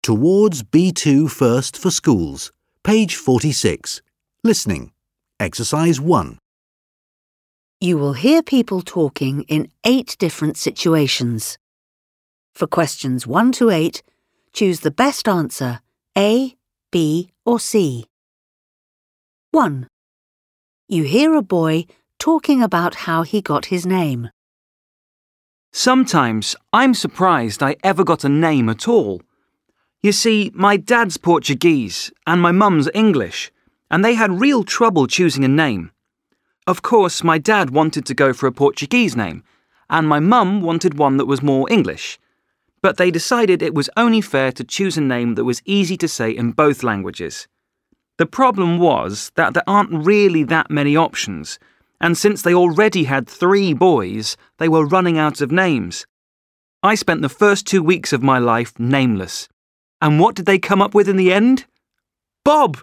Towards B2 First for Schools, page 46. Listening. Exercise 1. You will hear people talking in 8 different situations. For questions 1 to 8, choose the best answer, A, B or C. 1. You hear a boy talking about how he got his name. Sometimes I'm surprised I ever got a name at all. You see, my dad's Portuguese and my mum's English, and they had real trouble choosing a name. Of course, my dad wanted to go for a Portuguese name, and my mum wanted one that was more English. But they decided it was only fair to choose a name that was easy to say in both languages. The problem was that there aren't really that many options, and since they already had 3 boys, they were running out of names. I spent the first 2 weeks of my life nameless. And what did they come up with in the end? Bob!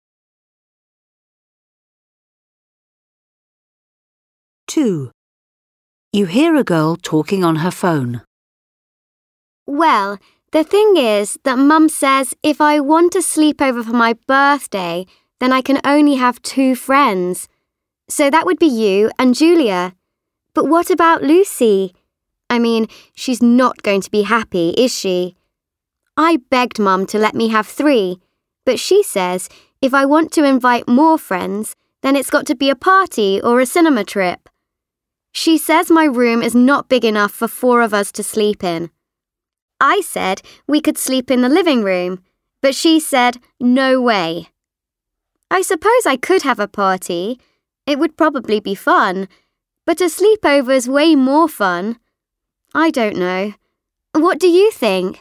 Two. You hear a girl talking on her phone. Well, the thing is that Mum says if I want a sleepover for my birthday, then I can only have 2 friends. So that would be you and Julia. But what about Lucy? I mean, she's not going to be happy, is she? I begged Mum to let me have 3, but she says if I want to invite more friends, then it's got to be a party or a cinema trip. She says my room is not big enough for 4 of us to sleep in. I said we could sleep in the living room, but she said no way. I suppose I could have a party. It would probably be fun, but a sleepover is way more fun. I don't know. What do you think?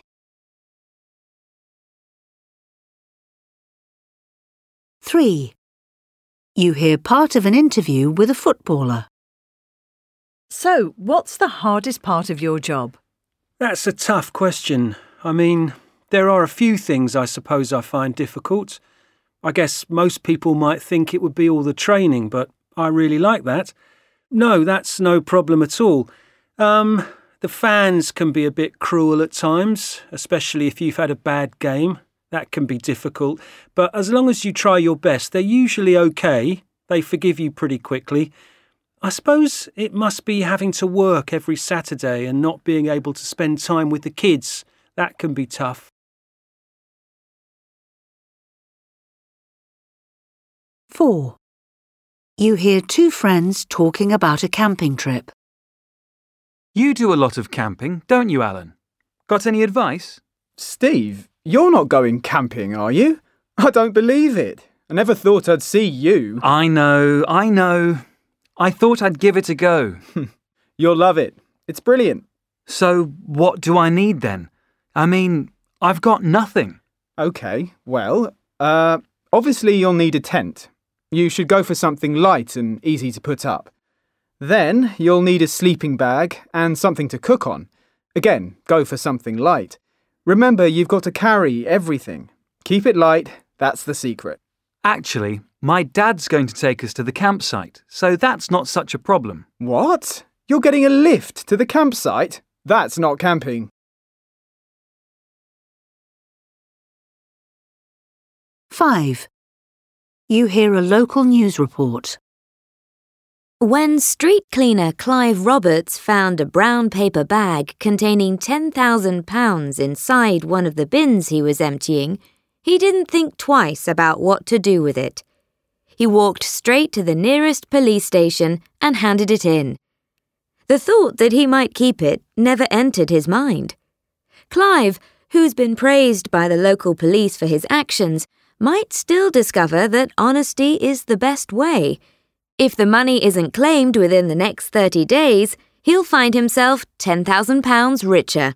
3. You hear part of an interview with a footballer. So, what's the hardest part of your job? That's a tough question. I mean, there are a few things I suppose I find difficult. I guess most people might think it would be all the training, but I really like that. No, that's no problem at all. The fans can be a bit cruel at times, especially if you've had a bad game. That can be difficult, but as long as you try your best, they're usually okay. They forgive you pretty quickly. I suppose it must be having to work every Saturday and not being able to spend time with the kids. That can be tough. 4. You hear 2 friends talking about a camping trip. You do a lot of camping, don't you, Alan? Got any advice? Steve, you're not going camping, are you? I don't believe it. I never thought I'd see you. I know. I thought I'd give it a go. You'll love it. It's brilliant. So, what do I need then? I mean, I've got nothing. OK, well, obviously you'll need a tent. You should go for something light and easy to put up. Then you'll need a sleeping bag and something to cook on. Again, go for something light. Remember, you've got to carry everything. Keep it light, that's the secret. Actually, my dad's going to take us to the campsite, so that's not such a problem. What? You're getting a lift to the campsite? That's not camping. 5. You hear a local news report. When street cleaner Clive Roberts found a brown paper bag containing £10,000 inside one of the bins he was emptying, he didn't think twice about what to do with it. He walked straight to the nearest police station and handed it in. The thought that he might keep it never entered his mind. Clive, who's been praised by the local police for his actions, might still discover that honesty is the best way. If the money isn't claimed within the next 30 days, he'll find himself £10,000 richer.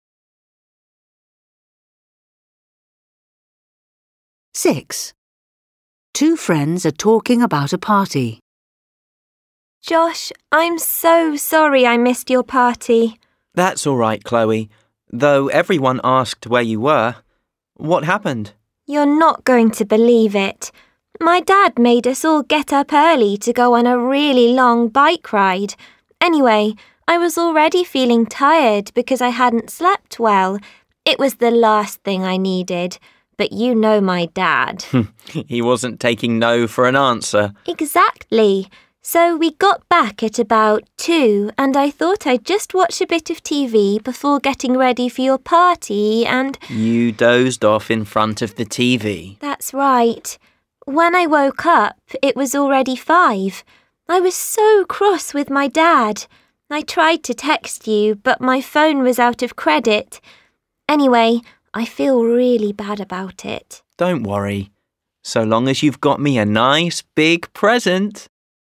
6. 2 friends are talking about a party. Josh, I'm so sorry I missed your party. That's all right, Chloe. Though everyone asked where you were. What happened? You're not going to believe it. My dad made us all get up early to go on a really long bike ride. Anyway, I was already feeling tired because I hadn't slept well. It was the last thing I needed, but you know my dad. He wasn't taking no for an answer. Exactly. So we got back at about 2, and I thought I'd just watch a bit of TV before getting ready for your party, and... You dozed off in front of the TV. That's right. When I woke up, it was already 5. I was so cross with my dad. I tried to text you, but my phone was out of credit. Anyway, I feel really bad about it. Don't worry. So long as you've got me a nice big present.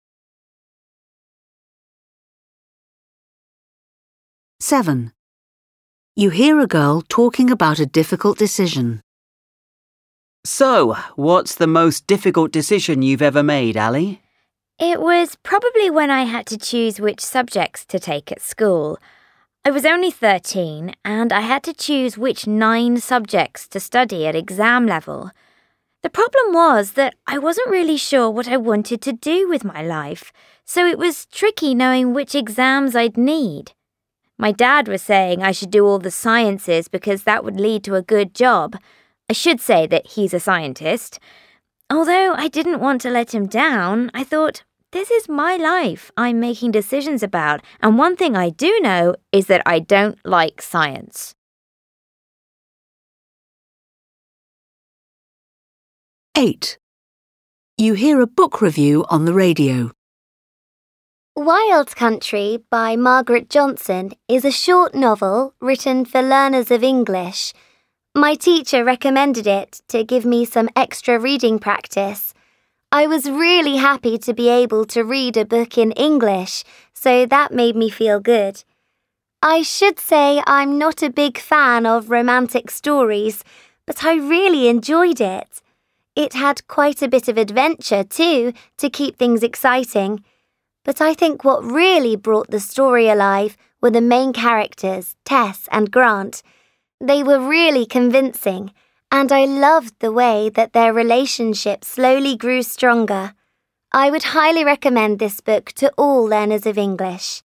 Seven. You hear a girl talking about a difficult decision. So, what's the most difficult decision you've ever made, Ali? It was probably when I had to choose which subjects to take at school. I was only 13 and I had to choose which 9 subjects to study at exam level. The problem was that I wasn't really sure what I wanted to do with my life, so it was tricky knowing which exams I'd need. My dad was saying I should do all the sciences because that would lead to a good job. I should say that he's a scientist. Although I didn't want to let him down, I thought, this is my life I'm making decisions about, and one thing I do know is that I don't like science. 8. You hear a book review on the radio. Wild Country by Margaret Johnson is a short novel written for learners of English. My teacher recommended it to give me some extra reading practice. I was really happy to be able to read a book in English, so that made me feel good. I should say I'm not a big fan of romantic stories, but I really enjoyed it. It had quite a bit of adventure too, to keep things exciting. But I think what really brought the story alive were the main characters, Tess and Grant. They were really convincing, and I loved the way that their relationship slowly grew stronger. I would highly recommend this book to all learners of English.